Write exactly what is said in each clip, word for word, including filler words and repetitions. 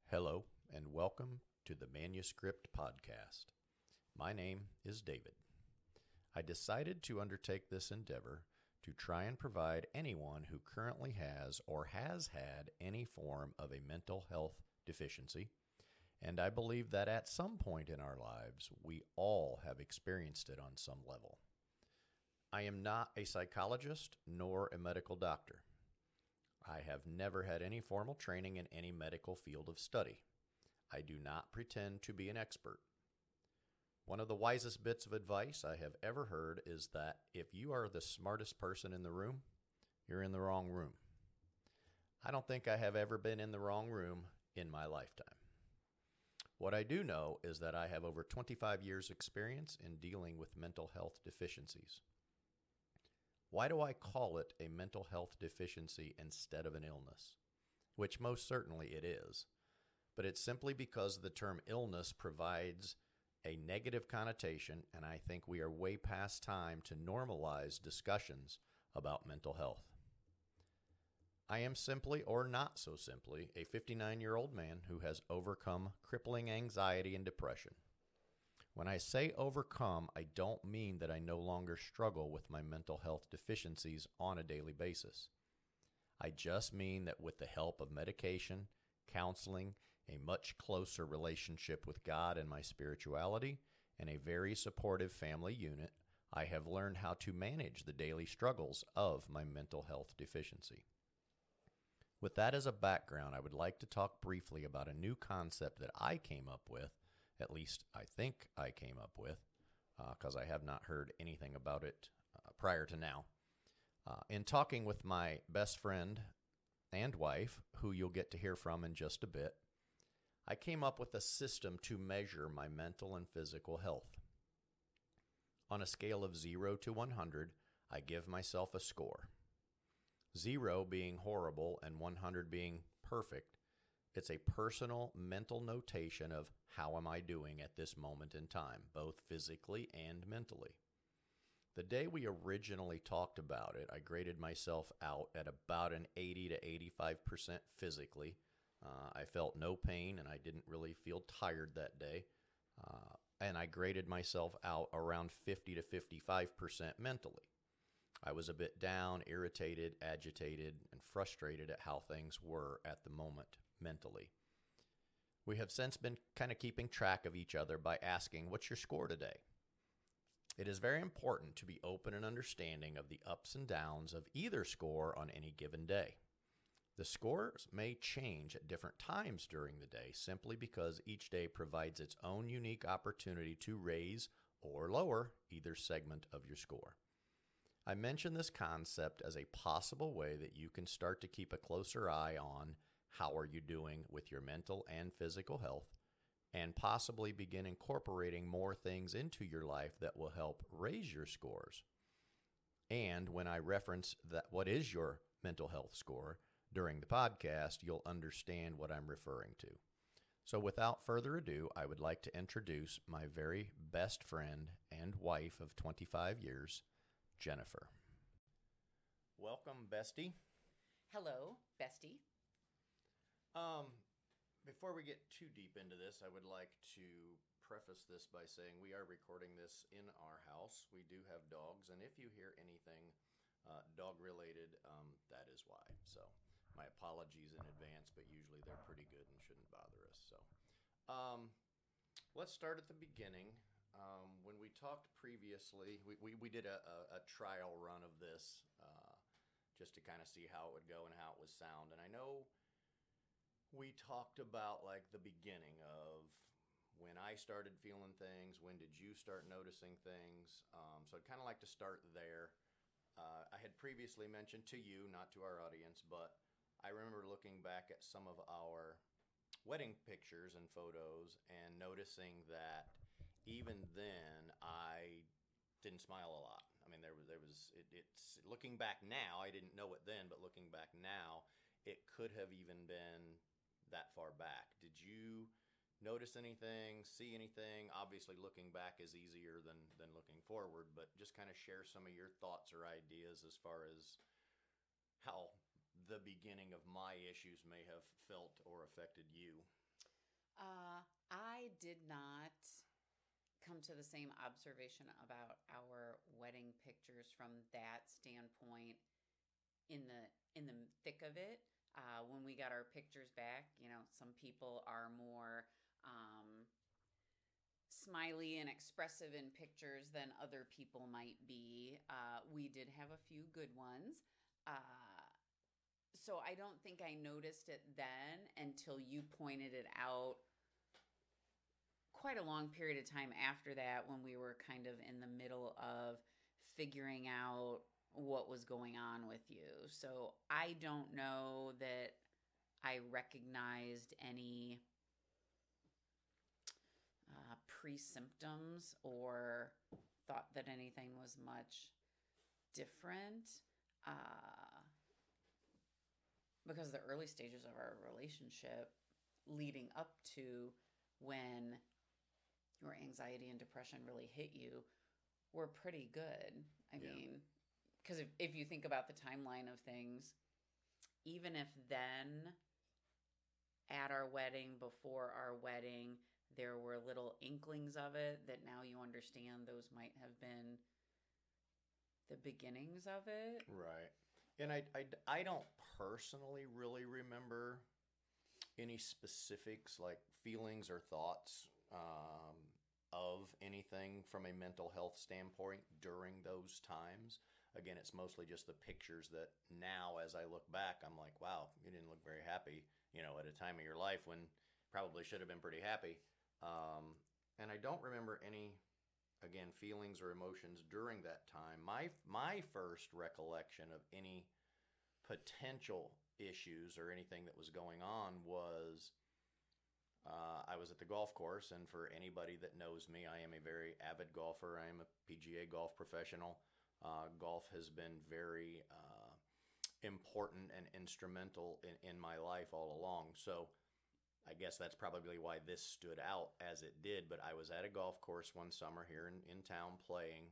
Hello, and welcome to the Manuscript Podcast. My name is David. I decided to undertake this endeavor to try and provide anyone who currently has or has had any form of a mental health deficiency, and I believe that at some point in our lives, we all have experienced it on some level. I am not a psychologist nor a medical doctor. I have never had any formal training in any medical field of study. I do not pretend to be an expert. One of the wisest bits of advice I have ever heard is that if you are the smartest person in the room, you're in the wrong room. I don't think I have ever been in the wrong room in my lifetime. What I do know is that I have over twenty-five years experience in dealing with mental health deficiencies. Why do I call it a mental health deficiency instead of an illness? Which most certainly it is. But it's simply because the term illness provides a negative connotation, and I think we are way past time to normalize discussions about mental health. I am simply, or not so simply, a fifty-nine-year-old man who has overcome crippling anxiety and depression. When I say overcome, I don't mean that I no longer struggle with my mental health deficiencies on a daily basis. I just mean that with the help of medication, counseling, a much closer relationship with God and my spirituality, and a very supportive family unit, I have learned how to manage the daily struggles of my mental health deficiency. With that as a background, I would like to talk briefly about a new concept that I came up with. At least I think I came up with, because uh, I have not heard anything about it uh, prior to now. Uh, in talking with my best friend and wife, who you'll get to hear from in just a bit, I came up with a system to measure my mental and physical health. On a scale of zero to one hundred, I give myself a score. zero being horrible and one hundred being perfect. It's a personal mental notation of how am I doing at this moment in time, both physically and mentally. The day we originally talked about it, I graded myself out at about an eighty to eighty-five percent physically. Uh, I felt no pain and I didn't really feel tired that day. Uh, and I graded myself out around fifty to fifty-five percent mentally. I was a bit down, irritated, agitated, and frustrated at how things were at the moment mentally. We have since been kind of keeping track of each other by asking, what's your score today? It is very important to be open and understanding of the ups and downs of either score on any given day. The scores may change at different times during the day simply because each day provides its own unique opportunity to raise or lower either segment of your score. I mention this concept as a possible way that you can start to keep a closer eye on how are you doing with your mental and physical health, and possibly begin incorporating more things into your life that will help raise your scores. And when I reference that what is your mental health score during the podcast, you'll understand what I'm referring to. So without further ado, I would like to introduce my very best friend and wife of twenty-five years, Jennifer. Welcome, bestie. Hello, bestie. Um, before we get too deep into this, I would like to preface this by saying we are recording this in our house. We do have dogs, and if you hear anything uh, dog-related, um, that is why. So my apologies in advance, but usually they're pretty good and shouldn't bother us. So um, let's start at the beginning. Um, when we talked previously, we, we, we did a, a, a trial run of this uh, just to kind of see how it would go and how it would sound. And I know we talked about like the beginning of when I started feeling things, when did you start noticing things? Um, so I'd kind of like to start there. Uh, I had previously mentioned to you, not to our audience, but I remember looking back at some of our wedding pictures and photos and noticing that even then I didn't smile a lot. I mean, there was, there was, it, it's looking back now, I didn't know it then, but looking back now, it could have even been that far back. Did you notice anything, see anything? Obviously, looking back is easier than, than looking forward, but just kind of share some of your thoughts or ideas as far as how the beginning of my issues may have felt or affected you. Uh, I did not come to the same observation about our wedding pictures from that standpoint in the in the thick of it. Uh, when we got our pictures back, you know, some people are more um, smiley and expressive in pictures than other people might be. Uh, we did have a few good ones. Uh, so I don't think I noticed it then until you pointed it out quite a long period of time after that, when we were kind of in the middle of figuring out what was going on with you. So I don't know that I recognized any uh, pre-symptoms or thought that anything was much different. Uh, because the early stages of our relationship leading up to when your anxiety and depression really hit you were pretty good. I yeah. mean, because if, if you think about the timeline of things, even if then at our wedding, before our wedding, there were little inklings of it that now you understand those might have been the beginnings of it. Right. And I, I, I don't personally really remember any specifics like feelings or thoughts um, of anything from a mental health standpoint during those times. Again, it's mostly just the pictures that now, as I look back, I'm like, wow, you didn't look very happy, you know, at a time of your life when probably should have been pretty happy. Um, and I don't remember any, again, feelings or emotions during that time. My, my first recollection of any potential issues or anything that was going on was uh, I was at the golf course, and for anybody that knows me, I am a very avid golfer. I am a P G A golf professional. Uh, golf has been very uh, important and instrumental in, in my life all along. So I guess that's probably why this stood out as it did. But I was at a golf course one summer here in, in town playing,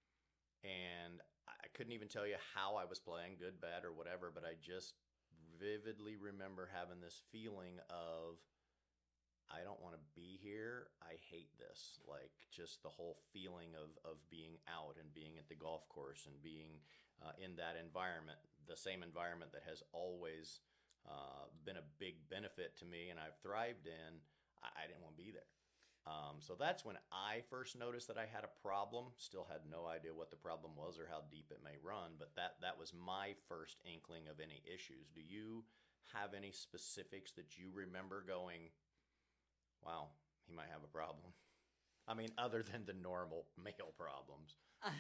and I couldn't even tell you how I was playing, good, bad, or whatever, but I just vividly remember having this feeling of, I don't want to be here. I hate this. Like just the whole feeling of, of being out and being at the golf course and being uh, in that environment, the same environment that has always uh, been a big benefit to me and I've thrived in. I, I didn't want to be there. Um, so that's when I first noticed that I had a problem. Still had no idea what the problem was or how deep it may run, but that, that was my first inkling of any issues. Do you have any specifics that you remember going, wow, he might have a problem? I mean, other than the normal male problems.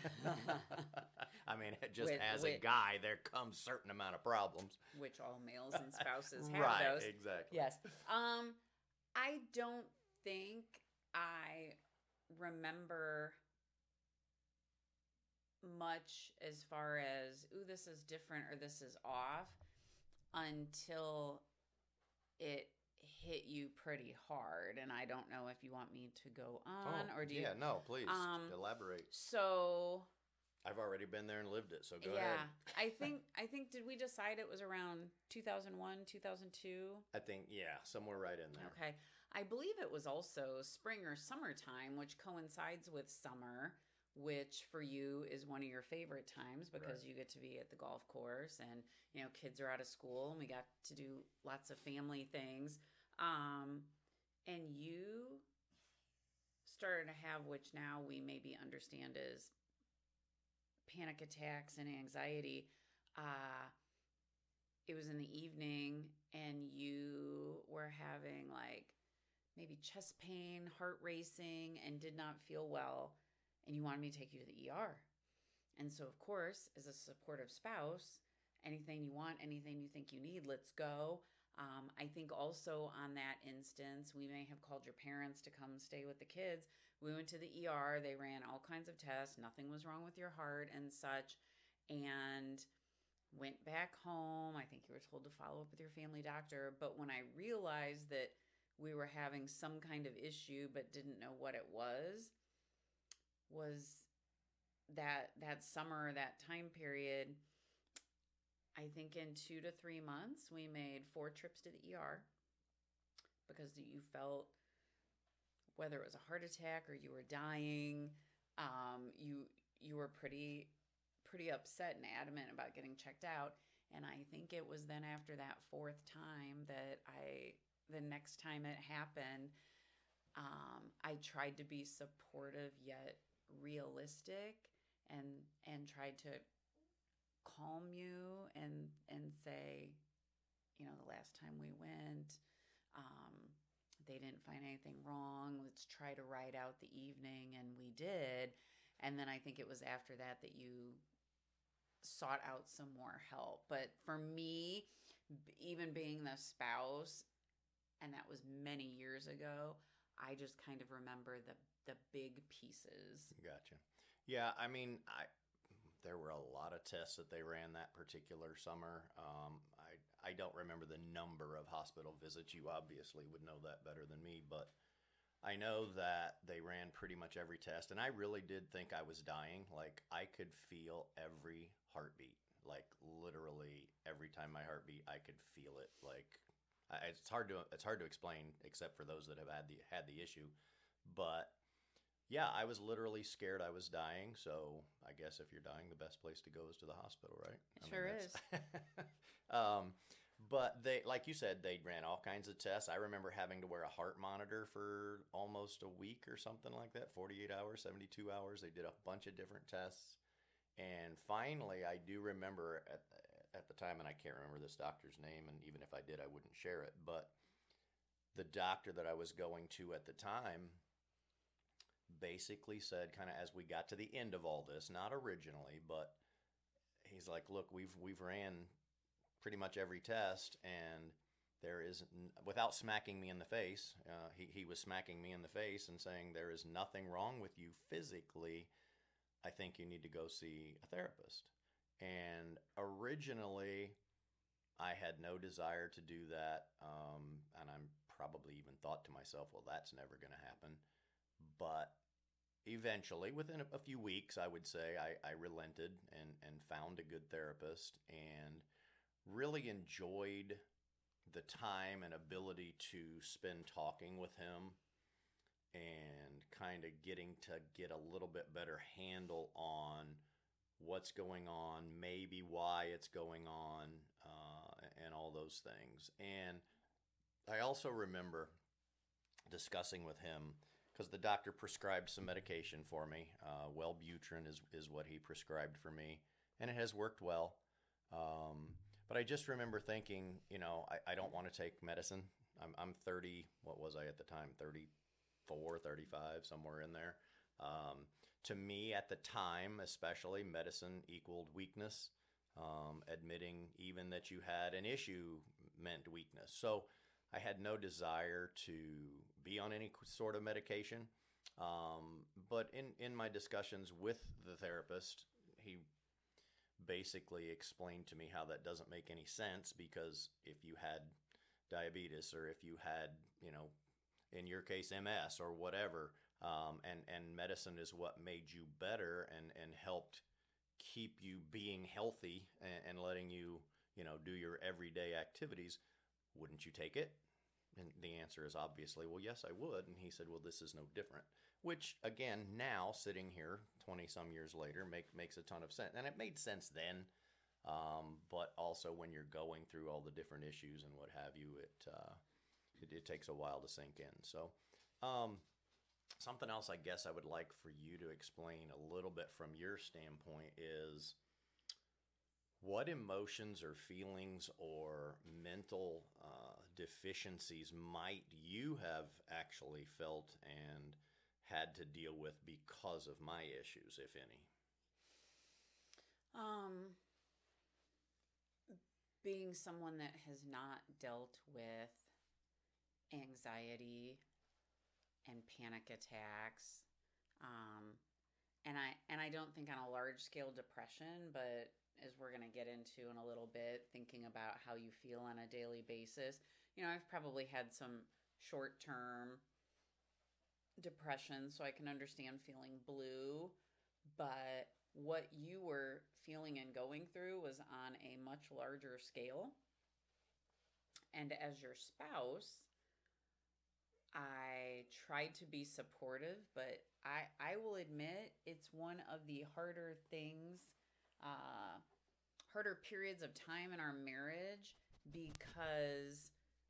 I mean, just with, as with, a guy, there comes a certain amount of problems. Which all males and spouses have right, those. Exactly. Yes. Um, I don't think I remember much as far as, ooh, this is different or this is off until it hit you pretty hard. And I don't know if you want me to go on oh, or do yeah, you? Yeah, no, please um, elaborate. So I've already been there and lived it, so go yeah, ahead. Yeah, I think, I think, did we decide it was around two thousand one, two thousand two? I think, yeah, somewhere right in there. Okay. I believe it was also spring or summertime, which coincides with summer, which for you is one of your favorite times because right. you get to be at the golf course and, you know, kids are out of school and we got to do lots of family things. Um, and you started to have, which now we maybe understand as panic attacks and anxiety. Uh, it was in the evening and you were having like maybe chest pain, heart racing, and did not feel well. And you wanted me to take you to the E R. And so, of course, as a supportive spouse, anything you want, anything you think you need, let's go. Um, I think also on that instance, we may have called your parents to come stay with the kids. We went to the E R. They ran all kinds of tests. Nothing was wrong with your heart and such. And went back home. I think you were told to follow up with your family doctor. But when I realized that we were having some kind of issue but didn't know what it was, was that that summer, that time period, I think in two to three months, we made four trips to the E R. because you felt, whether it was a heart attack or you were dying, um, you you were pretty pretty upset and adamant about getting checked out. And I think it was then after that fourth time that I, the next time it happened, um, I tried to be supportive yet realistic, and and tried to calm you and and say, you know, the last time we went, um, they didn't find anything wrong. Let's try to ride out the evening, and we did. And then I think it was after that that you sought out some more help. But for me, even being the spouse, and that was many years ago, I just kind of remember the the big pieces. Gotcha. Yeah, I mean, I there were a lot of tests that they ran that particular summer. Um, I I don't remember the number of hospital visits. You obviously would know that better than me, but I know that they ran pretty much every test, and I really did think I was dying. Like, I could feel every heartbeat. Like, literally every time my heart beat, I could feel it. Like, I, it's hard to it's hard to explain, except for those that have had the had the issue. But yeah, I was literally scared I was dying. So I guess if you're dying, the best place to go is to the hospital, right? It I sure mean, is. um, but they, like you said, they ran all kinds of tests. I remember having to wear a heart monitor for almost a week or something like that, forty-eight hours, seventy-two hours. They did a bunch of different tests. And finally, I do remember at, at the time, and I can't remember this doctor's name, and even if I did, I wouldn't share it, but the doctor that I was going to at the time basically said, kind of as we got to the end of all this, not originally, but he's like, look, we've we've ran pretty much every test, and there is, without smacking me in the face, uh, he, he was smacking me in the face and saying, there is nothing wrong with you physically. I think you need to go see a therapist. And originally, I had no desire to do that, um, and I'm probably even thought to myself, well, that's never going to happen. But eventually, within a, a few weeks, I would say, I, I relented and, and found a good therapist, and really enjoyed the time and ability to spend talking with him and kind of getting to get a little bit better handle on what's going on, maybe why it's going on, uh, and all those things. And I also remember discussing with him, because the doctor prescribed some medication for me. Uh, Wellbutrin is, is what he prescribed for me, and it has worked well. Um, but I just remember thinking, you know, I, I don't want to take medicine. I'm, I'm thirty, what was I at the time? thirty-four, thirty-five, somewhere in there. Um, to me at the time, especially, medicine equaled weakness. Um, admitting even that you had an issue meant weakness. So I had no desire to be on any sort of medication. Um, but in, in my discussions with the therapist, he basically explained to me how that doesn't make any sense, because if you had diabetes, or if you had, you know, in your case, M S or whatever, um, and, and medicine is what made you better and, and helped keep you being healthy and, and letting you, you know, do your everyday activities, wouldn't you take it? And the answer is obviously, well, yes, I would. And he said, well, this is no different. Which, again, now, sitting here twenty-some years later, make, makes a ton of sense. And it made sense then, um, but also when you're going through all the different issues and what have you, it, uh, it, it takes a while to sink in. So um, something else I guess I would like for you to explain a little bit from your standpoint is, what emotions or feelings or mental uh, deficiencies might you have actually felt and had to deal with because of my issues, if any? Um, being someone that has not dealt with anxiety and panic attacks, um, and I and I don't think on a large scale depression, but as we're going to get into in a little bit, thinking about how you feel on a daily basis. You know, I've probably had some short-term depression, so I can understand feeling blue, but what you were feeling and going through was on a much larger scale. And as your spouse, tried to be supportive, but I, I will admit it's one of the harder things, uh, harder periods of time in our marriage because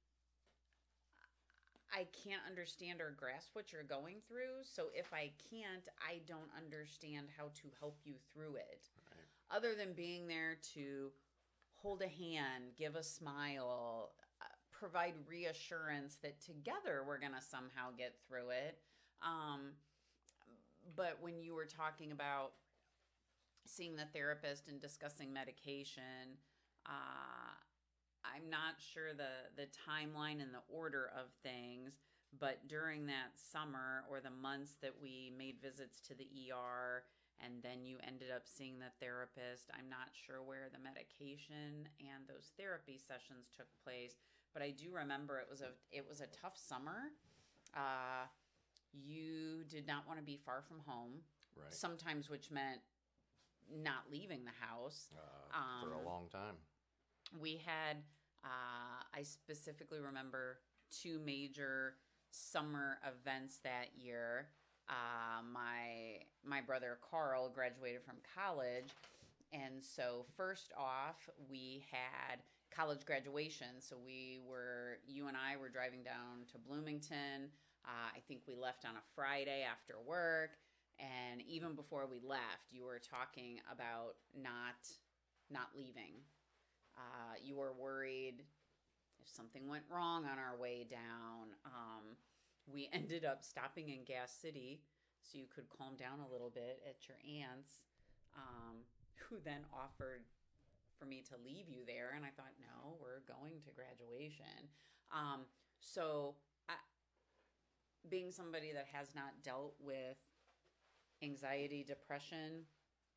I can't understand or grasp what you're going through. So if I can't, I don't understand how to help you through it. Right. Other than being there to hold a hand, give a smile, uh, provide reassurance that together we're going to somehow get through it. Um, but when you were talking about seeing the therapist and discussing medication, uh, I'm not sure the, the timeline and the order of things, but during that summer or the months that we made visits to the E R and then you ended up seeing the therapist, I'm not sure where the medication and those therapy sessions took place, but I do remember it was a it was a tough summer. Uh, you did not want to be far from home, right? Sometimes, which meant not leaving the house uh, um, for a long time. We had, uh, I specifically remember two major summer events that year. Uh, my my brother Carl graduated from college, and so first off, we had college graduation. So we were, you and I were driving down to Bloomington. Uh, I think we left on a Friday after work, and even before we left, you were talking about not not leaving. Uh, you were worried if something went wrong on our way down. Um, we ended up stopping in Gas City so you could calm down a little bit at your aunt's, um, who then offered for me to leave you there. And I thought, no, we're going to graduation. Um, so I, being somebody that has not dealt with anxiety, depression,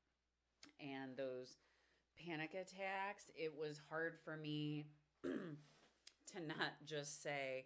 and those panic attacks, it was hard for me to not just say,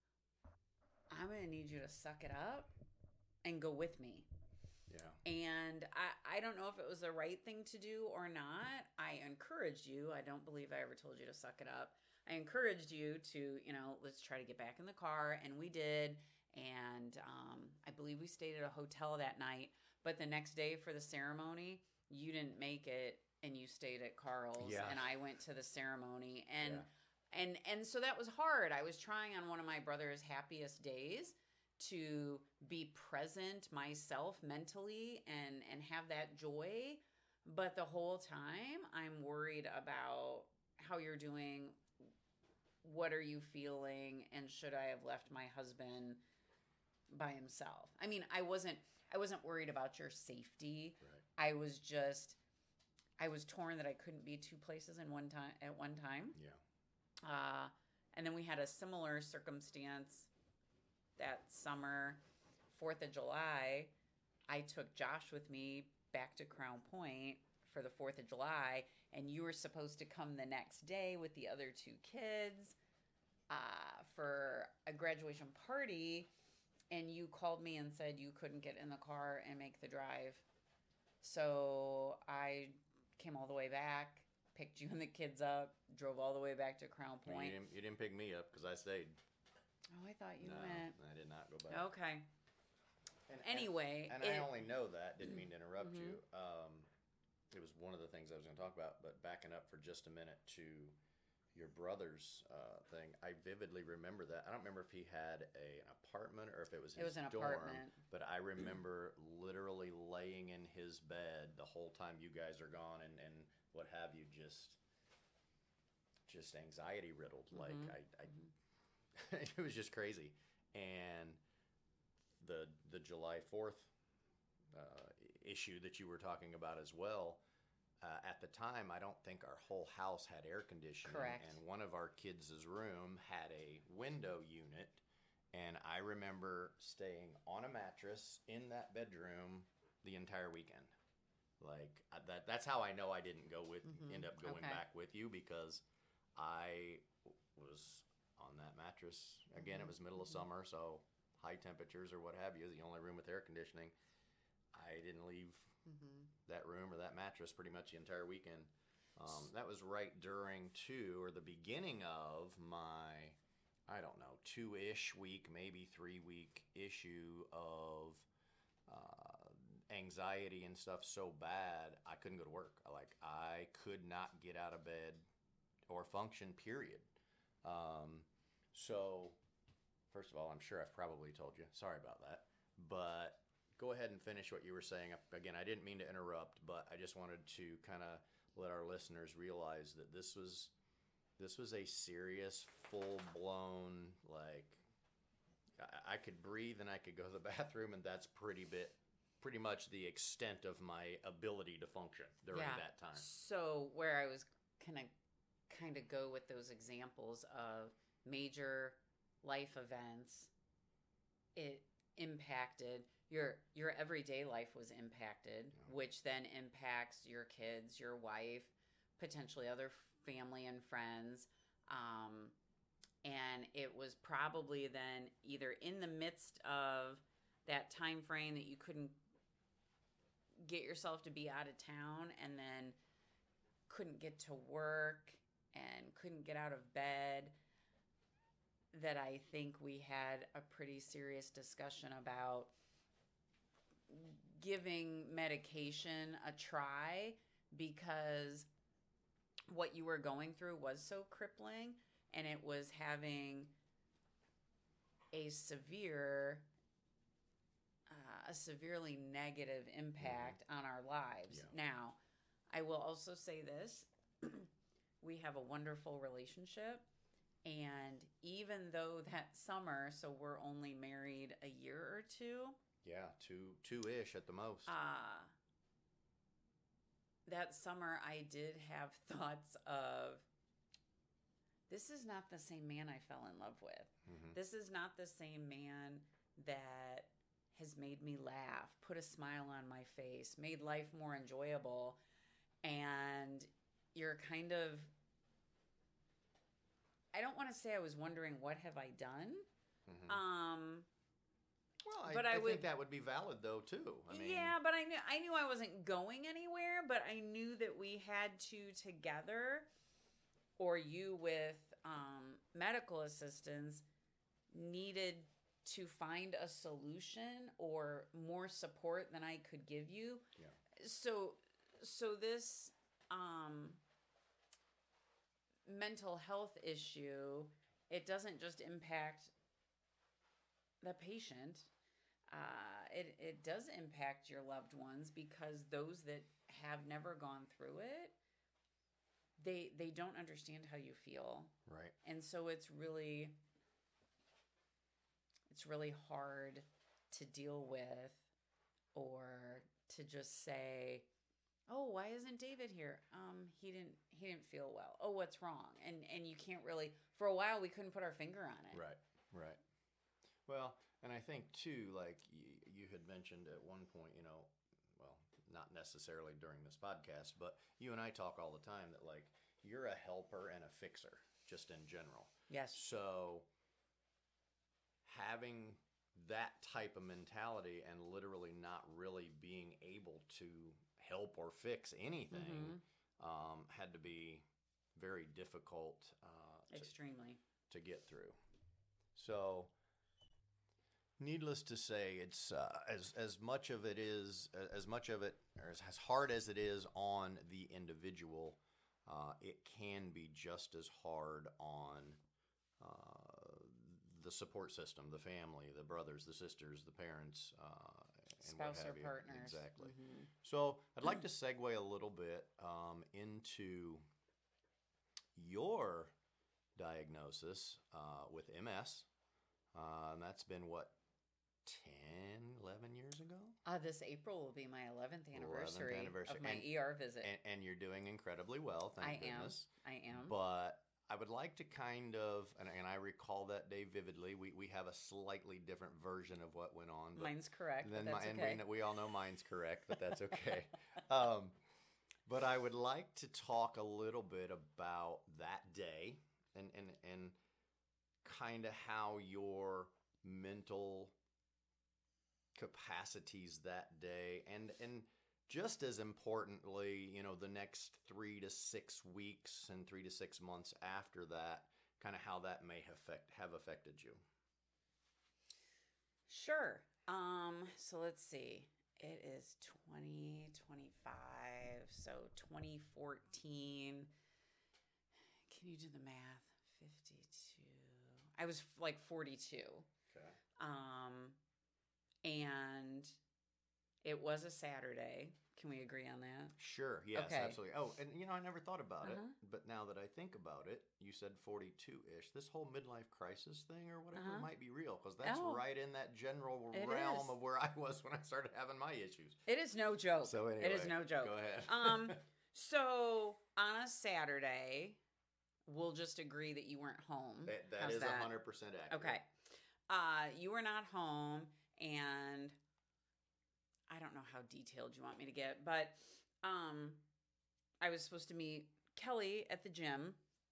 I'm going to need you to suck it up and go with me. Yeah. And I, I don't know if it was the right thing to do or not. I encouraged you. I don't believe I ever told you to suck it up. I encouraged you to, you know, let's try to get back in the car. And we did. And um, I believe we stayed at a hotel that night. But the next day for the ceremony, you didn't make it and you stayed at Carl's. Yeah. And I went to the ceremony. And yeah. And and so that was hard. I was trying on one of my brother's happiest days to be present myself mentally and, and have that joy. But the whole time I'm worried about how you're doing, what are you feeling, and should I have left my husband by himself? I mean, I wasn't I wasn't worried about your safety. Right. I was just I was torn that I couldn't be two places in one time at one time. Yeah. Uh, and then we had a similar circumstance that summer, fourth of July. I took Josh with me back to Crown Point for the fourth of July, and you were supposed to come the next day with the other two kids uh, for a graduation party, and you called me and said you couldn't get in the car and make the drive. So I came all the way back, picked you and the kids up, drove all the way back to Crown Point. You didn't, you didn't pick me up because I stayed. Oh, I thought you no, went. I did not go back. Okay. And, anyway. And, and it, I only know that. Didn't mean to interrupt mm-hmm. you. Um, it was one of the things I was going to talk about, but backing up for just a minute to your brother's uh, thing, I vividly remember that. I don't remember if he had a, an apartment or if it was his It was an dorm, apartment. But I remember literally laying in his bed the whole time you guys are gone and, and what have you, just just anxiety riddled. Mm-hmm. Like I, I it was just crazy. And the the July fourth uh, issue that you were talking about as well, uh, at the time, I don't think our whole house had air conditioning. Correct. And one of our kids' room had a window unit. And I remember staying on a mattress in that bedroom the entire weekend. Like that that's how I know I didn't go with mm-hmm. end up going okay. back with you, because I was on that mattress. Again, mm-hmm. it was middle of summer, so high temperatures or what have you, the only room with air conditioning. I didn't leave mm-hmm. that room or that mattress pretty much the entire weekend. Um, that was right during, too, or the beginning of my I don't know, two-ish week, maybe three-week issue of uh, anxiety and stuff so bad, I couldn't go to work. Like, I could not get out of bed or function, period. Um, so, first of all, I'm sure I've probably told you. Sorry about that. But go ahead and finish what you were saying. Again, I didn't mean to interrupt, but I just wanted to kind of let our listeners realize that this was this was a serious, full-blown, like, I, I could breathe and I could go to the bathroom, and that's pretty bit, pretty much the extent of my ability to function during Yeah. that time. So where I was kind of kind of go with those examples of major life events, it impacted your your everyday life was impacted, Yeah. which then impacts your kids, your wife, potentially other family and friends. Um, and it was probably then either in the midst of that time frame that you couldn't get yourself to be out of town, and then couldn't get to work and couldn't get out of bed, that I think we had a pretty serious discussion about giving medication a try, because what you were going through was so crippling, and it was having a severe uh, a severely negative impact mm-hmm. on our lives. Yeah. Now, I will also say this. We have a wonderful relationship, and even though that summer, so we're only married a year or two. Yeah, two two-ish at the most. Uh, that summer I did have thoughts of, this is not the same man I fell in love with. Mm-hmm. This is not the same man that has made me laugh, put a smile on my face, made life more enjoyable. And you're kind of, I don't want to say I was wondering, what have I done? Mm-hmm. Um, well, I, but I, I think would, that would be valid, though, too. I mean, yeah, but I knew I knew I wasn't going anywhere, but I knew that we had to together, or you with um, medical assistance, needed to find a solution or more support than I could give you. Yeah. So, so this um, mental health issue, it doesn't just impact the patient. Uh, it, it does impact your loved ones, because those that have never gone through it, they they don't understand how you feel. Right. And so it's really it's really hard to deal with, or to just say, "Oh, why isn't David here? Um, he didn't he didn't feel well. Oh, what's wrong?" And and you can't really, for a while we couldn't put our finger on it. Right. Right. Well, and I think too, like y- you had mentioned at one point, you know, well, not necessarily during this podcast, but you and I talk all the time that, like, you're a helper and a fixer, just in general. Yes. So having that type of mentality and literally not really being able to help or fix anything Mm-hmm. um, had to be very difficult uh, to, Extremely. to get through. So, needless to say, it's uh, as as much of it is as much of it, or as, as hard as it is on the individual, uh, it can be just as hard on uh, the support system, the family, the brothers, the sisters, the parents, uh, and Spouse what or have you. partners. Exactly. Mm-hmm. So I'd like to segue a little bit um, into your diagnosis uh, with M S. Uh, and that's been, what, ten, eleven years ago? Uh, this April will be my eleventh anniversary, eleventh anniversary. of my And- E R visit. And, and you're doing incredibly well, thank I goodness. am. I am. But I would like to kind of, and, and I recall that day vividly, we, we have a slightly different version of what went on. But Mine's correct, but then that's my, and okay. we, we all know mine's correct, but that's okay. um, but I would like to talk a little bit about that day and, and, and kind of how your mental capacities that day, and and just as importantly, you know, the next three to six weeks and three to six months after that, kind of how that may affect have affected you. Sure. Um, so let's see. It is twenty twenty-five, so twenty fourteen. Can you do the math? fifty-two. I was like forty-two. Okay. Um, and it was a Saturday. Can we agree on that? Sure. Yes, Okay. absolutely. Oh, and you know, I never thought about Uh-huh. it, but now that I think about it, you said forty-two-ish. This whole midlife crisis thing or whatever Uh-huh. might be real, because that's Oh. right in that general It realm is. of where I was when I started having my issues. It is no joke. So anyway, it is no joke. Go ahead. Um, so on a Saturday, we'll just agree that you weren't home. that that How's is that? one hundred percent accurate. Okay. Uh, you were not home, and I don't know how detailed you want me to get, but um, I was supposed to meet Kelly at the gym,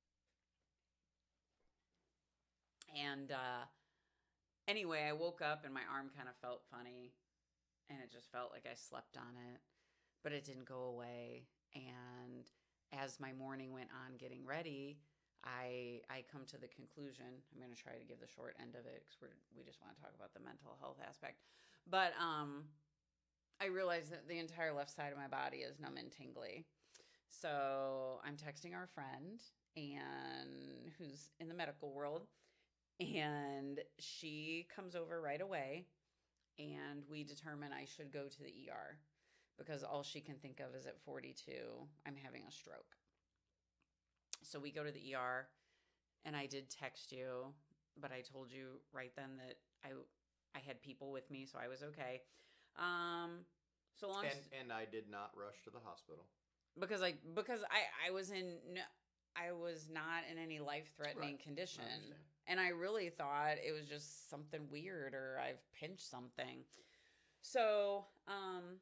and uh, anyway, I woke up and my arm kind of felt funny, and it just felt like I slept on it, but it didn't go away. And as my morning went on getting ready, I I come to the conclusion, I'm going to try to give the short end of it because we're we just want to talk about the mental health aspect. But um, I realized that the entire left side of my body is numb and tingly. So I'm texting our friend, and who's in the medical world, and she comes over right away, and we determine I should go to the E R because all she can think of is at forty-two, I'm having a stroke. So we go to the E R, and I did text you, but I told you right then that I I had people with me, so I was okay. Um, so long And as, and I did not rush to the hospital. because I because I I was in no, I was not in any life threatening Right. condition, I understand. and I really thought it was just something weird or I've pinched something. So um,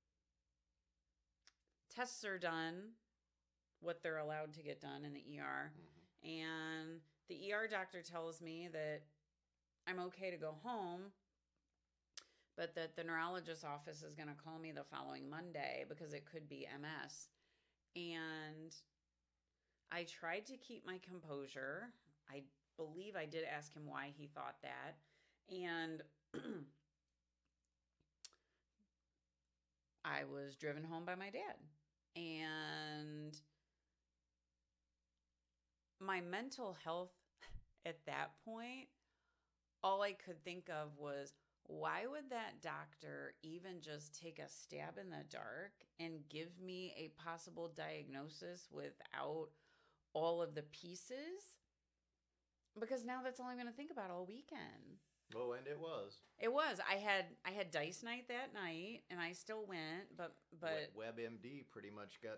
tests are done, what they're allowed to get done in the E R. Mhm. And the E R doctor tells me that I'm okay to go home, but that the neurologist's office is going to call me the following Monday because it could be M S. And I tried to keep my composure. I believe I did ask him why he thought that. And I was driven home by my dad. And my mental health at that point, all I could think of was, why would that doctor even just take a stab in the dark and give me a possible diagnosis without all of the pieces? Because now that's all I'm going to think about all weekend. Oh, and it was. It was. I had I had dice night that night, and I still went, but but WebMD pretty much got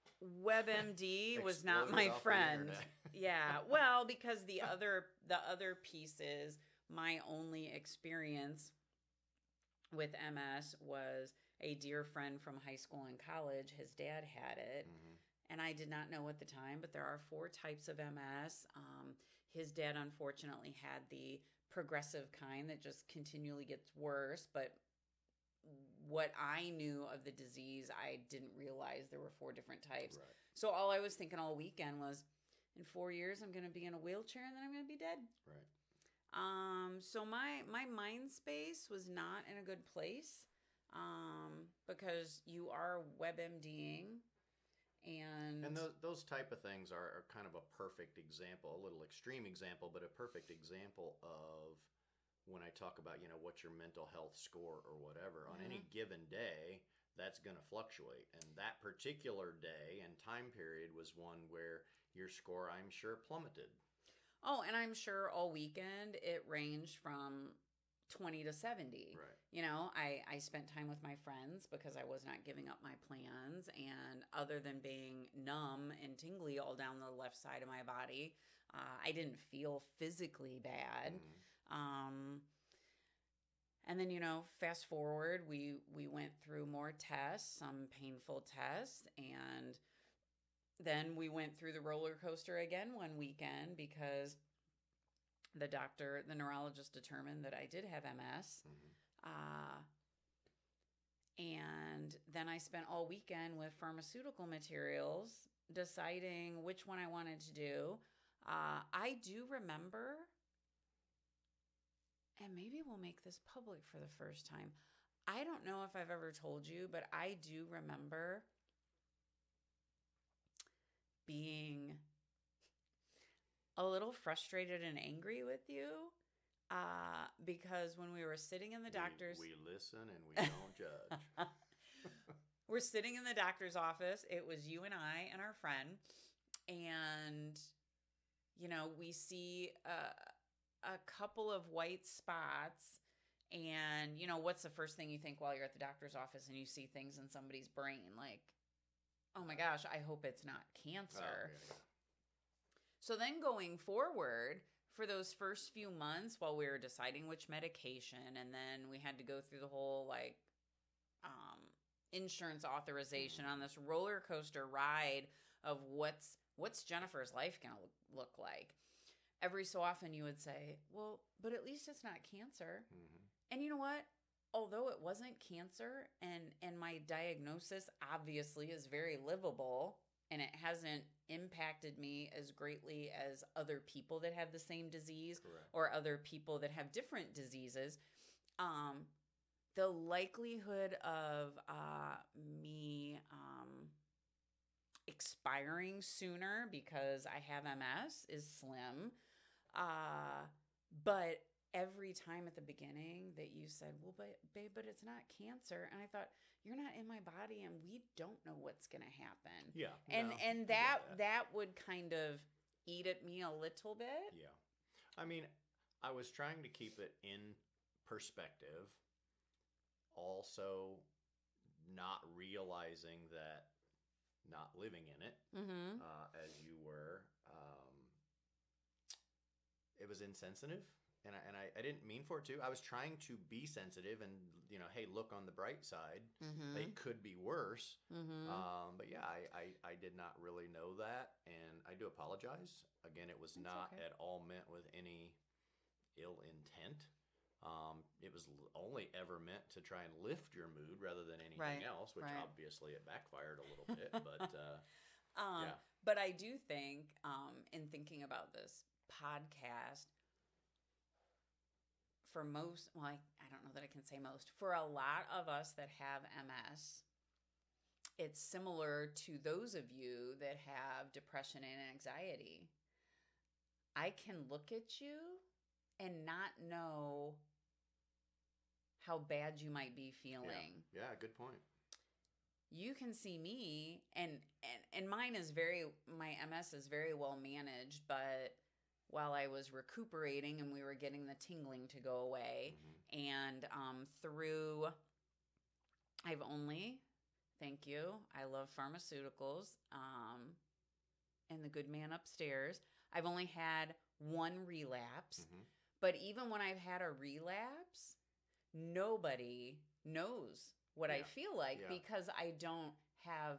WebMD was not exploded my off the friend. internet. Yeah, well, because the other the other piece is my only experience with M S was a dear friend from high school and college. His dad had it, Mhm. and I did not know at the time, but there are four types of M S. Um, his dad unfortunately had the progressive kind that just continually gets worse, but what I knew of the disease, I didn't realize there were four different types. Right. So all I was thinking all weekend was, in four years, I'm going to be in a wheelchair and then I'm going to be dead. Right. Um, so my my mind space was not in a good place, um, because you are WebMDing, and And those, those type of things are, are kind of a perfect example, a little extreme example, but a perfect example of when I talk about, you know, what's your mental health score or whatever. On any given day, that's going to fluctuate. And that particular day and time period was one where your score, I'm sure, plummeted. oh, and I'm sure all weekend it ranged from twenty to seventy. Right. You know, I, I spent time with my friends because I was not giving up my plans. And other than being numb and tingly all down the left side of my body, uh, I didn't feel physically bad. Mhm. Um, and then, you know, fast forward, we, we went through more tests, some painful tests, and then we went through the roller coaster again one weekend because the doctor, the neurologist determined that I did have M S. Mhm. Uh, and then I spent all weekend with pharmaceutical materials deciding which one I wanted to do. Uh, I do remember, and maybe we'll make this public for the first time. I don't know if I've ever told you, but I do remember being a little frustrated and angry with you uh, because when we were sitting in the doctor's... We, we listen and we don't judge. We're sitting in the doctor's office. It was you and I and our friend. And, you know, we see a, a couple of white spots. And, you know, what's the first thing you think while you're at the doctor's office and you see things in somebody's brain? Like, oh my gosh, I hope it's not cancer. Oh, yeah, yeah. So then going forward, for those first few months while we were deciding which medication, and then we had to go through the whole, like, um, insurance authorization on this roller coaster ride of what's what's Jennifer's life going to look like. Every so often you would say, well, but at least it's not cancer. Mm-hmm. And you know what? Although it wasn't cancer and, and my diagnosis obviously is very livable and it hasn't impacted me as greatly as other people that have the same disease. Correct. Or other people that have different diseases, um, the likelihood of uh, me um, expiring sooner because I have M S is slim. Uh, but every time at the beginning that you said, well, but, babe, but it's not cancer. And I thought, you're not in my body and we don't know what's going to happen. Yeah. And no, and that, that that would kind of eat at me a little bit. Yeah. I mean, I was trying to keep it in perspective. Also not realizing that not living in it, mm-hmm. uh, as you were, um, it was insensitive. And I, and I, I didn't mean for it to. I was trying to be sensitive and, you know, hey, look on the bright side. Mm-hmm. They could be worse. Mm-hmm. Um, but yeah, I, I, I did not really know that. And I do apologize. Again, it was That's not okay. at all meant with any ill intent. Um, it was only ever meant to try and lift your mood rather than anything right. else, which right. obviously it backfired a little bit. But uh, um, yeah. But I do think um, in thinking about this podcast, for most, well, I, I don't know that I can say most, for a lot of us that have M S, it's similar to those of you that have depression and anxiety. I can look at you and not know how bad you might be feeling. Yeah, yeah, good point. You can see me, and, and, and mine is very, my M S is very well managed, but while I was recuperating and we were getting the tingling to go away. Mm-hmm. And um, through, I've only, thank you, I love pharmaceuticals, um, and the good man upstairs. I've only had one relapse. Mm-hmm. But even when I've had a relapse, nobody knows what yeah. I feel like yeah. because I don't have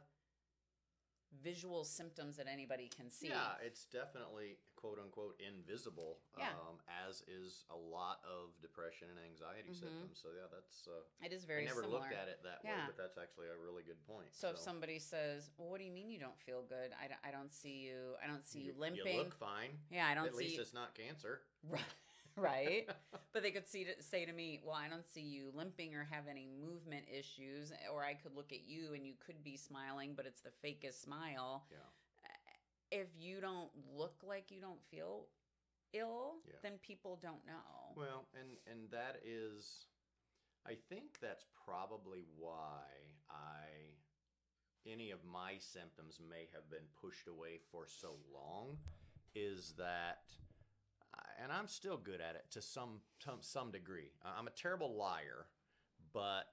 visual symptoms that anybody can see. Yeah, it's definitely quote unquote invisible, yeah. um, as is a lot of depression and anxiety mm-hmm. symptoms. So yeah, that's uh, it is very. I never similar. looked at it that yeah. way, but that's actually a really good point. So, so if somebody says, "Well, what do you mean you don't feel good? I don't, I don't see you. I don't see you, you limping. You look fine. Yeah, I don't at see. At least you. It's not cancer." Right. Right. But they could see to, say to me, well, I don't see you limping or have any movement issues. Or I could look at you and you could be smiling, but it's the fakest smile. Yeah. If you don't look like you don't feel ill, yeah. then people don't know. Well, and, and that is, I think that's probably why I, any of my symptoms may have been pushed away for so long, is that, and I'm still good at it to some to some degree. I'm a terrible liar, but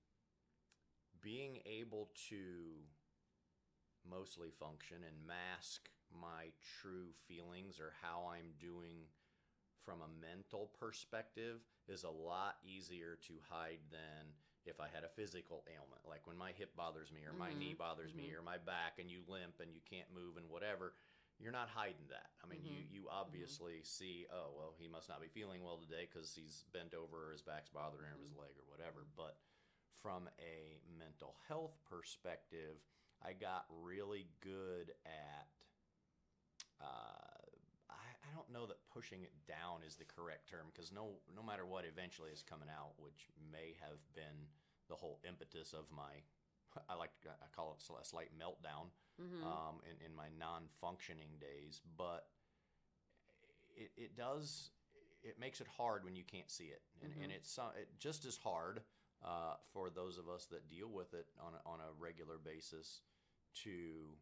being able to mostly function and mask my true feelings or how I'm doing from a mental perspective is a lot easier to hide than if I had a physical ailment. Like when my hip bothers me or my mm-hmm. knee bothers mm-hmm. me or my back and you limp and you can't move and whatever, you're not hiding that. I mean, mm-hmm. you, you obviously mm-hmm. see, oh, well, he must not be feeling well today because he's bent over or his back's bothering him, mm-hmm. his leg or whatever. But from a mental health perspective, I got really good at uh, I don't know that pushing it down is the correct term, because no no matter what eventually is coming out, which may have been the whole impetus of my, I like I call it a slight meltdown Mm-hmm. um, in, in my non-functioning days, but it, it does, it makes it hard when you can't see it. And, Mm-hmm. and it's uh, it just as hard uh, for those of us that deal with it on a, on a regular basis to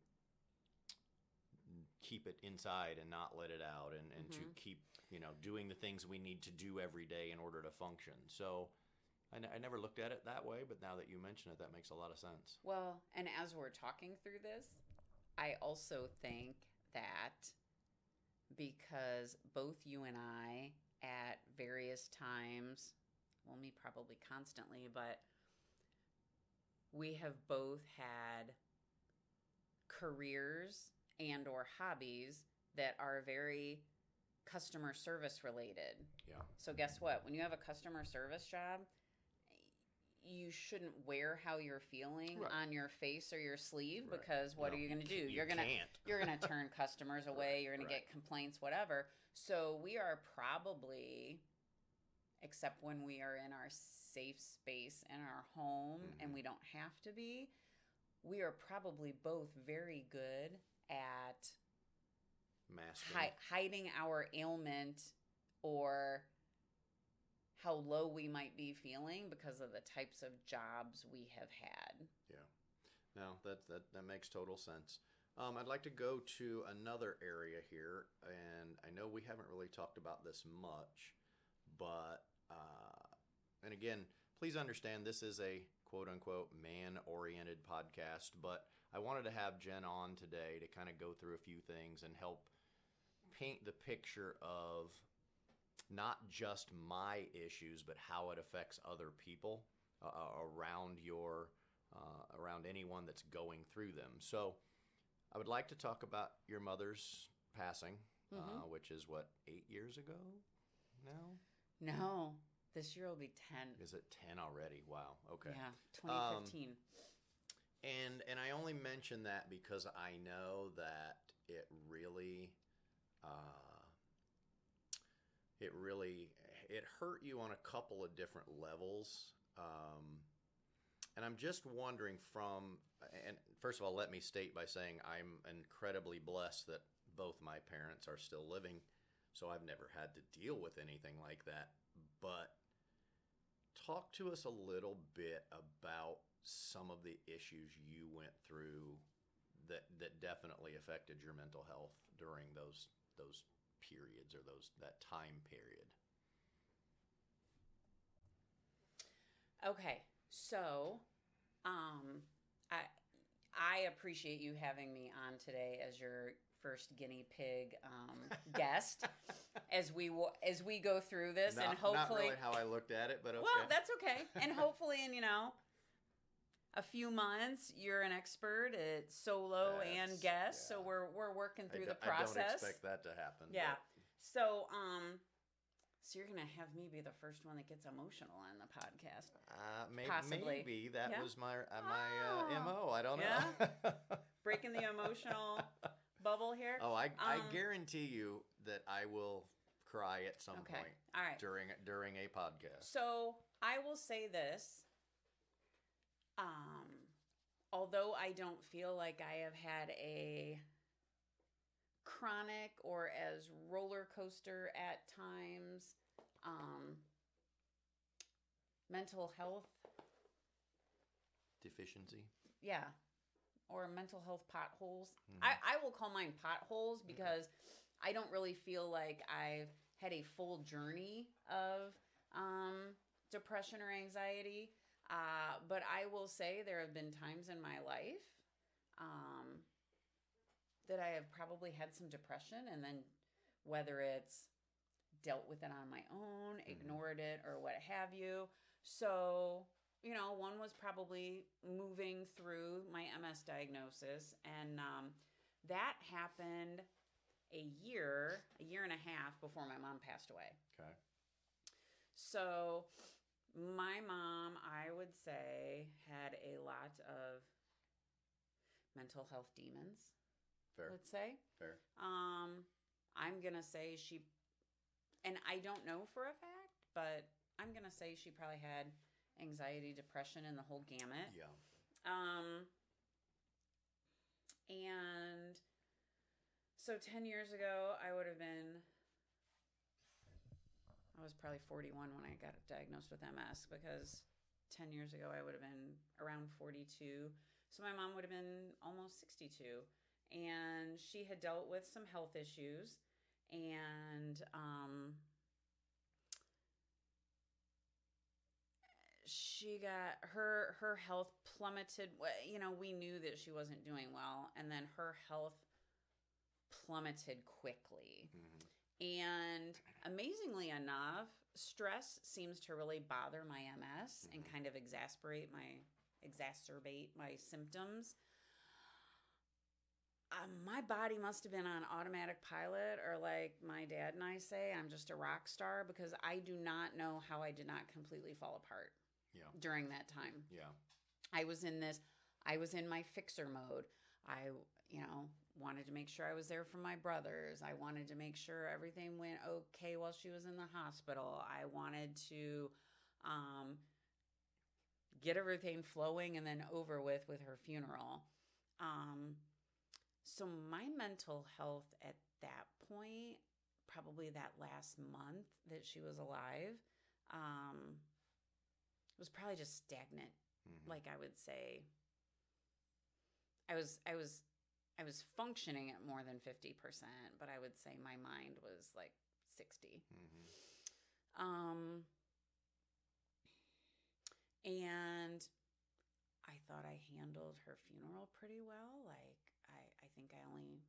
keep it inside and not let it out, and, and Mm-hmm. to keep, you know, doing the things we need to do every day in order to function. So I, n- I never looked at it that way, but now that you mention it, that makes a lot of sense. Well, and as we're talking through this, I also think that because both you and I at various times, well, me probably constantly, but we have both had careers and or hobbies that are very customer service related. Yeah. So guess what? When you have a customer service job, you shouldn't wear how you're feeling Right. on your face or your sleeve, Right. because what No, are you going to do? you You're going to can't. you're going to turn customers away, Right, you're going right. to get complaints, whatever. So we are probably, except when we are in our safe space in our home Mhm. and we don't have to be, we are probably both very good at Masking. hi- hiding our ailment or how low we might be feeling because of the types of jobs we have had. Yeah. No, that, that, that makes total sense. Um, I'd like to go to another area here, and I know we haven't really talked about this much, but, uh, and again, please understand this is a quote-unquote man-oriented podcast, but I wanted to have Jen on today to kind of go through a few things and help paint the picture of not just my issues, but how it affects other people uh, around your, uh, around anyone that's going through them. So I would like to talk about your mother's passing, uh, Mhm. which is what, eight years ago now? No, this year will be ten. Is it ten already? Wow. Okay. Yeah, twenty fifteen. And and I only mention that because I know that it really, uh, it really, it hurt you on a couple of different levels. Um, and I'm just wondering from, and first of all, let me state by saying I'm incredibly blessed that both my parents are still living, so I've never had to deal with anything like that. But talk to us a little bit about some of the issues you went through that that definitely affected your mental health during those those periods, or those that time period. Okay, so um, I I appreciate you having me on today as your first guinea pig um, guest as we w- as we go through this, Not, and hopefully, not really how I looked at it, but okay. well, that's okay, and hopefully, in you know a few months, you're an expert at solo and That's- guest, so yeah. we're we're working I through do- the process. I don't expect that to happen. Yeah. but- So um, so you're gonna have me be the first one that gets emotional on the podcast. Uh, may- Possibly. Maybe that Yeah. was my uh, my uh, Oh. M O. I don't Yeah? know. Breaking the emotional bubble here. Oh, I, I Um, guarantee you that I will cry at some Okay. point All right. during during a podcast. So I will say this. Um, although I don't feel like I have had a chronic or as roller coaster at times, um, mental health, Deficiency. yeah, or mental health potholes. Mhm. I, I will call mine potholes because I don't really feel like I've had a full journey of um, depression or anxiety. Uh, but I will say there have been times in my life um, that I have probably had some depression, and then whether it's dealt with it on my own, Mhm. ignored it, or what have you. So, you know, one was probably moving through my M S diagnosis, and um, that happened a year, a year and a half before my mom passed away. Okay. So, my mom, I would say, had a lot of mental health demons, Fair. let's say. Fair. Um, I'm going to say she, and I don't know for a fact, but I'm going to say she probably had anxiety, depression, and the whole gamut. Yeah. Um, and so ten years ago, I would have been, I was probably forty-one when I got diagnosed with M S, because ten years ago, I would have been around forty-two. So my mom would have been almost sixty-two. And she had dealt with some health issues. And um, she got, her, her health plummeted. You know, we knew that she wasn't doing well. And then her health plummeted quickly. Mm-hmm. And amazingly enough, stress seems to really bother my M S mm-hmm. and kind of exasperate my exacerbate my symptoms. Um, my body must have been on automatic pilot, or like my dad and I say, I'm just a rock star, because I do not know how I did not completely fall apart yeah. during that time. Yeah. I was in this, I was in my fixer mode. I, you know, wanted to make sure I was there for my brothers. I wanted to make sure everything went okay while she was in the hospital. I wanted to um, get everything flowing and then over with with her funeral. Um, so my mental health at that point, probably that last month that she was alive, um, was probably just stagnant. Mm-hmm. Like I would say, I was, I was, I was functioning at more than fifty percent, but I would say my mind was like sixty. Mm-hmm. Um, and I thought I handled her funeral pretty well. Like, I, I think I only,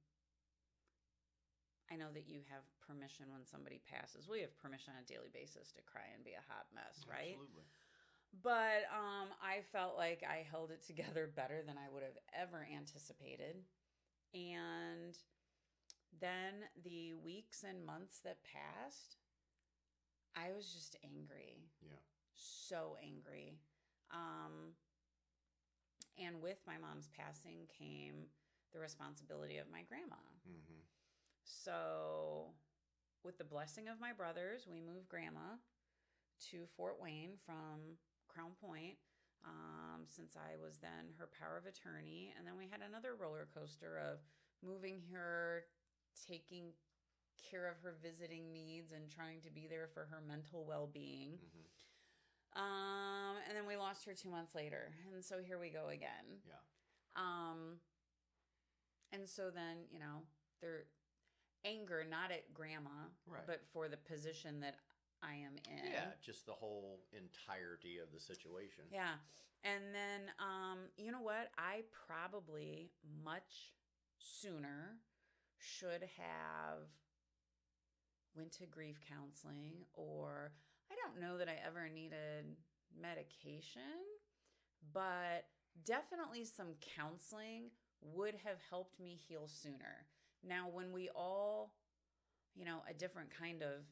I know that you have permission when somebody passes. We have permission on a daily basis to cry and be a hot mess, right? Absolutely. But um, I felt like I held it together better than I would have ever anticipated. And then the weeks and months that passed, I was just angry. Yeah. So angry. Um, and with my mom's passing came the responsibility of my grandma. Mm-hmm. So with the blessing of my brothers, we moved grandma to Fort Wayne from Crown Point, um, since I was then her power of attorney. And then we had another roller coaster of moving her, taking care of her visiting needs, and trying to be there for her mental well-being. Mm-hmm. Um, and then we lost her two months later. And so here we go again. Yeah. Um, and so then, you know, their anger, not at grandma, right. but for the position that I am in. Yeah, just the whole entirety of the situation. Yeah. And then, um, you know what? I probably much sooner should have went to grief counseling, or I don't know that I ever needed medication, but definitely some counseling would have helped me heal sooner. Now, when we all, you know, a different kind of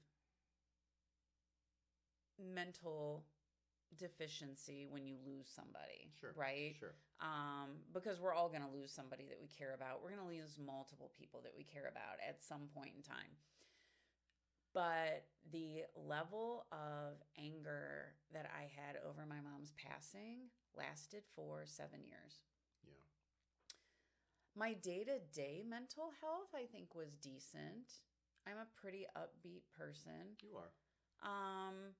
mental deficiency when you lose somebody, sure, right? Sure. Um, because we're all going to lose somebody that we care about. We're going to lose multiple people that we care about at some point in time. But the level of anger that I had over my mom's passing lasted for seven years. Yeah. My day-to-day mental health, I think, was decent. I'm a pretty upbeat person. You are. Um,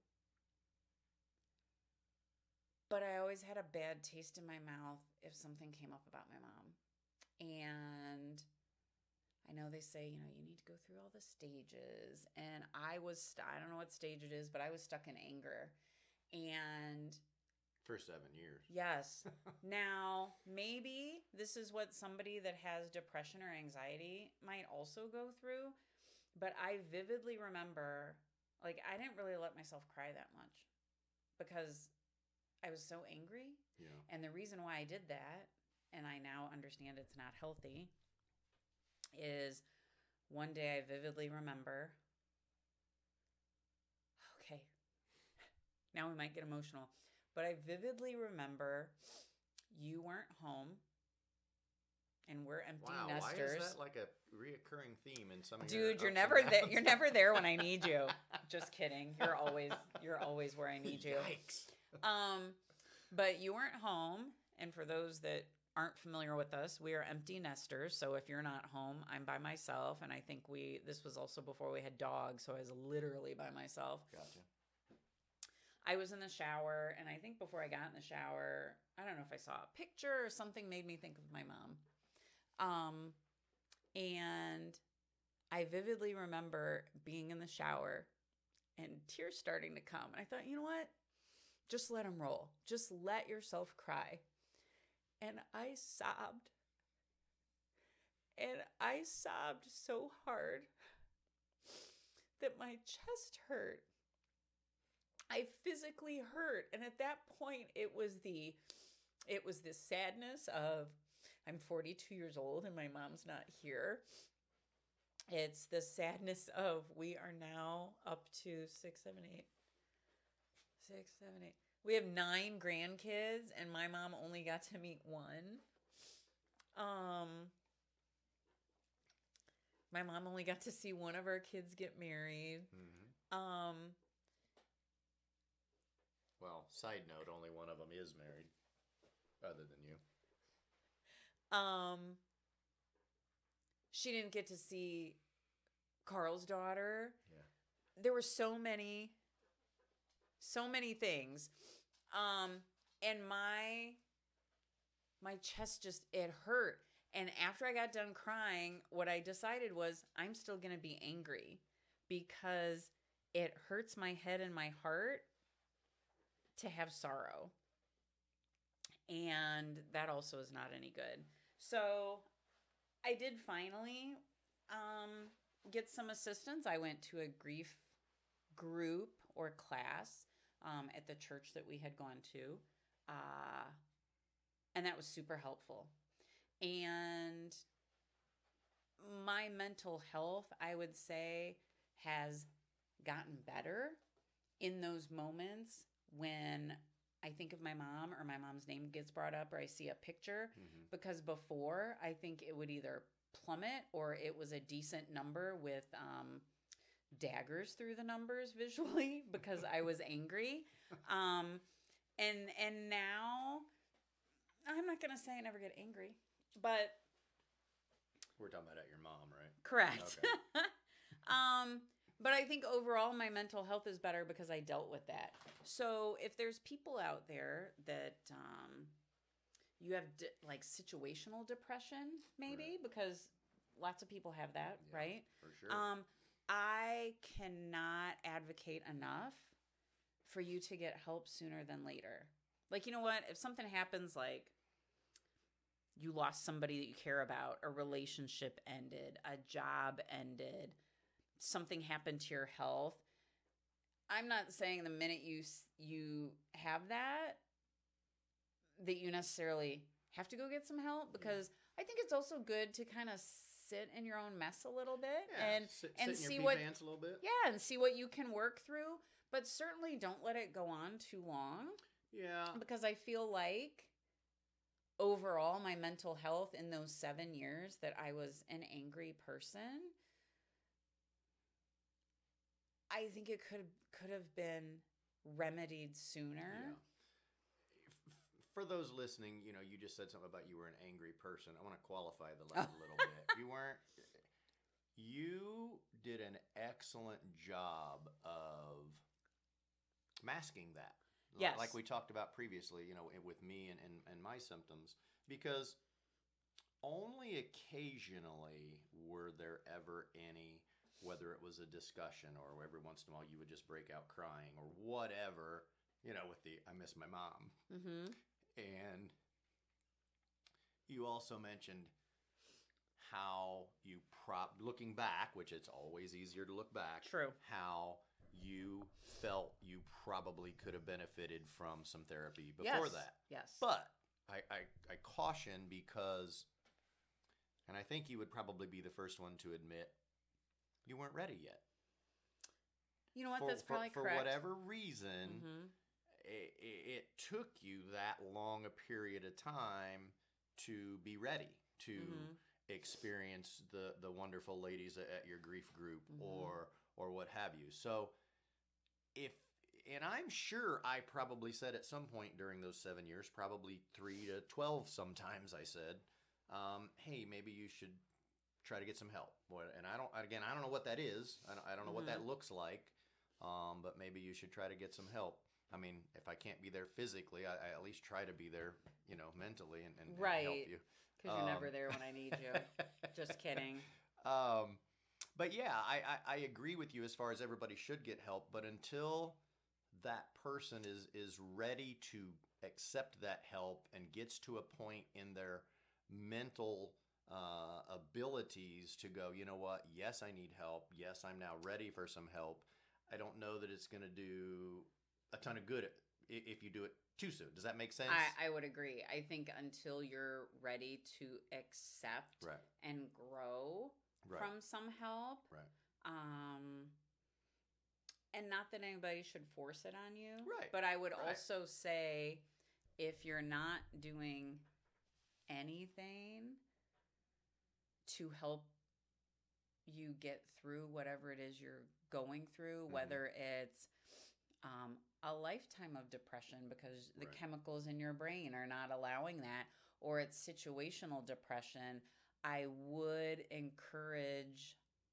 but I always had a bad taste in my mouth if something came up about my mom. And I know they say, you know, you need to go through all the stages. And I was, st- I don't know what stage it is, but I was stuck in anger. And for seven years. Yes. Now, maybe this is what somebody that has depression or anxiety might also go through. But I vividly remember, like, I didn't really let myself cry that much because I was so angry. Yeah. And the reason why I did that, and I now understand it's not healthy, is one day I vividly remember, okay, now we might get emotional. But I vividly remember you weren't home and we're empty wow, nesters. Why is that like a reoccurring theme in some of Dude, your you're ups never and there. downs? You're never there when I need you. Just kidding. You're always you're always where I need you. Yikes. Um, but you weren't home, and for those that aren't familiar with us, we are empty nesters. So if you're not home, I'm by myself, and I think we this was also before we had dogs, so I was literally by myself. Gotcha. I was in the shower, and I think before I got in the shower, I don't know if I saw a picture or something made me think of my mom. Um, and I vividly remember being in the shower and tears starting to come. And I thought, you know what? Just let them roll. Just let yourself cry. And I sobbed. And I sobbed so hard that my chest hurt. I physically hurt. And at that point, it was the, it was the sadness of, I'm forty-two years old and my mom's not here. It's the sadness of, we are now up to six, seven, eight, six, seven, eight. We have nine grandkids and my mom only got to meet one. Um, my mom only got to see one of our kids get married. Mm-hmm. Um, Well, side note, only one of them is married, other than you. Um, she didn't get to see Carl's daughter. Yeah. There were so many, so many things. Um, and my, my chest just, it hurt. And after I got done crying, what I decided was I'm still going to be angry because it hurts my head and my heart to have sorrow. And that also is not any good. So I did finally um, get some assistance. I went to a grief group or class um, at the church that we had gone to. Uh, and that was super helpful. And my mental health, I would say, has gotten better in those moments when I think of my mom or my mom's name gets brought up or I see a picture. Mm-hmm. Because before, I think it would either plummet or it was a decent number with um, daggers through the numbers visually because I was angry. Um, and and now, I'm not going to say I never get angry, but... We're talking about at your mom, right? Correct. Okay. um, but I think overall my mental health is better because I dealt with that. So if there's people out there that um, you have di- like situational depression, maybe, Right. because lots of people have that, Yeah, right? For sure. Um, I cannot advocate enough for you to get help sooner than later. Like, you know what? If something happens, like you lost somebody that you care about, a relationship ended, a job ended, something happened to your health. I'm not saying the minute you you have that, that you necessarily have to go get some help, because I think it's also good to kind of sit in your own mess a little bit yeah, and sit, and sit in see your what pee pants a little bit. yeah, and see what you can work through, but certainly don't let it go on too long, Yeah. because I feel like overall my mental health in those seven years that I was an angry person, I think it could could have been remedied sooner. Yeah. For those listening, you know, you just said something about you were an angry person. I want to qualify the line Oh. a little bit. You weren't. You did an excellent job of masking that. Yes. Like we talked about previously, you know, with me and, and, and my symptoms, because only occasionally were there ever any, whether it was a discussion or every once in a while you would just break out crying or whatever, you know, with the, I miss my mom. Mm-hmm. And you also mentioned how you prop, looking back, which it's always easier to look back. True. How you felt you probably could have benefited from some therapy before Yes. that. Yes. But I, I, I caution because, and I think you would probably be the first one to admit, you weren't ready yet. You know what? For, That's for, probably for correct. whatever reason, Mm-hmm. it, it took you that long a period of time to be ready. to Mm-hmm. experience the the wonderful ladies at, at your grief group Mm-hmm. or or what have you. So if and I'm sure I probably said at some point during those seven years, probably three to twelve sometimes, I said, um, hey, maybe you should try to get some help. What- And I don't, again, I don't know what that is. I don't, I don't know what that Mm-hmm. looks like, um, but maybe you should try to get some help. I mean, if I can't be there physically, I, I at least try to be there, you know, mentally and, and, and help Right. you. Because you're Um, never there when I need you. Just kidding. Um, but yeah, I, I, I agree with you as far as everybody should get help, but until that person is is ready to accept that help and gets to a point in their mental uh, abilities to go, you know what, yes, I need help. Yes, I'm now ready for some help. I don't know that it's going to do a ton of good i- if you do it too soon. Does that make sense? I, I would agree. I think until you're ready to accept Right. and grow Right. from some help, Right. um, and not that anybody should force it on you, Right. but I would Right. also say if you're not doing anything to help you get through whatever it is you're going through, Mhm. whether it's um, a lifetime of depression because the Right. chemicals in your brain are not allowing that, or it's situational depression, I would encourage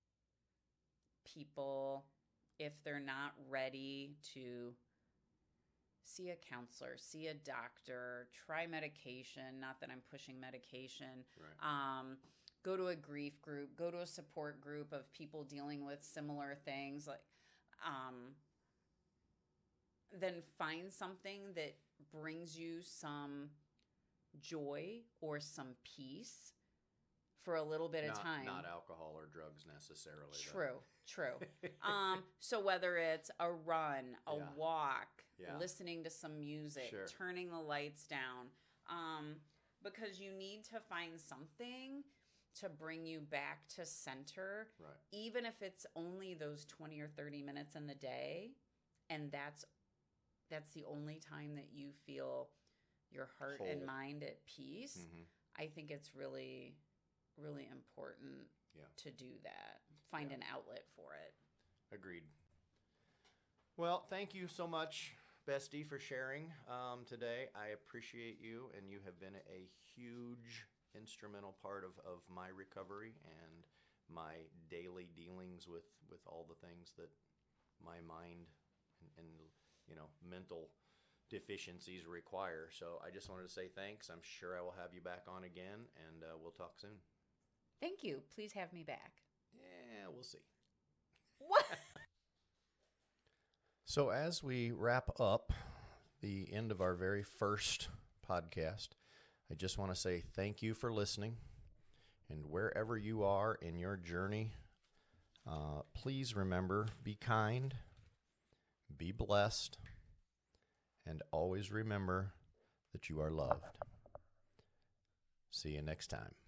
people, if they're not ready to see a counselor, see a doctor, try medication, not that I'm pushing medication, Right. um, go to a grief group, go to a support group of people dealing with similar things, like um, then find something that brings you some joy or some peace for a little bit of Not, time. not alcohol or drugs necessarily. though. True, true. Um, so whether it's a run, a Yeah. walk, Yeah. listening to some music, Sure. turning the lights down, um, because you need to find something to bring you back to center, Right. even if it's only those twenty or thirty minutes in the day, and that's that's the only time that you feel your heart and Whole. mind at peace. Mm-hmm. I think it's really, really important Yeah. to do that. Find Yeah. an outlet for it. Agreed. Well, thank you so much, Bestie, for sharing um, today. I appreciate you, and you have been a huge instrumental part of, of my recovery and my daily dealings with, with all the things that my mind and, and you know mental deficiencies require. So I just wanted to say thanks. I'm sure I will have you back on again, and uh, we'll talk soon. Thank you. Please have me back. Yeah, we'll see. What? So as we wrap up the end of our very first podcast, I just want to say thank you for listening. And wherever you are in your journey, uh, please remember, be kind, be blessed, and always remember that you are loved. See you next time.